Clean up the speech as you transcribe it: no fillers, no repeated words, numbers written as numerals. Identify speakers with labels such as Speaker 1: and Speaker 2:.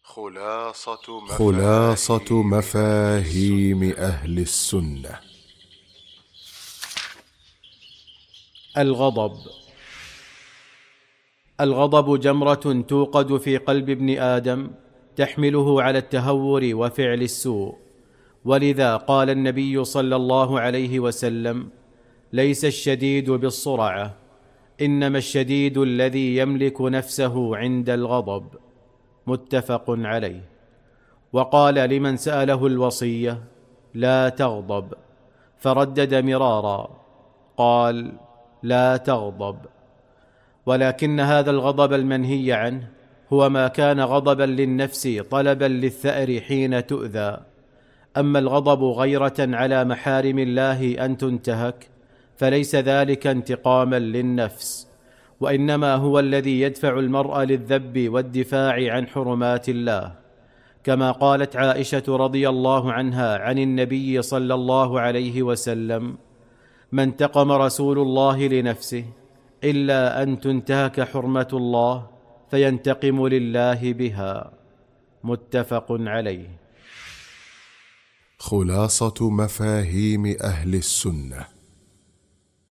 Speaker 1: خلاصة مفاهيم أهل السنة.
Speaker 2: الغضب جمرة توقد في قلب ابن آدم تحمله على التهور وفعل السوء، ولذا قال النبي صلى الله عليه وسلم: ليس الشديد بالصرعة، إنما الشديد الذي يملك نفسه عند الغضب. متفق عليه. وقال لمن سأله الوصية: لا تغضب، فردد مرارا قال: لا تغضب. ولكن هذا الغضب المنهي عنه هو ما كان غضبا للنفس طلبا للثأر حين تؤذى. أما الغضب غيرة على محارم الله أن تنتهك فليس ذلك انتقاما للنفس، وإنما هو الذي يدفع المرء للذب والدفاع عن حرمات الله، كما قالت عائشة رضي الله عنها عن النبي صلى الله عليه وسلم: ما انتقم رسول الله لنفسه إلا أن تنتهك حرمة الله فينتقم لله بها. متفق عليه.
Speaker 1: خلاصة مفاهيم أهل السنة.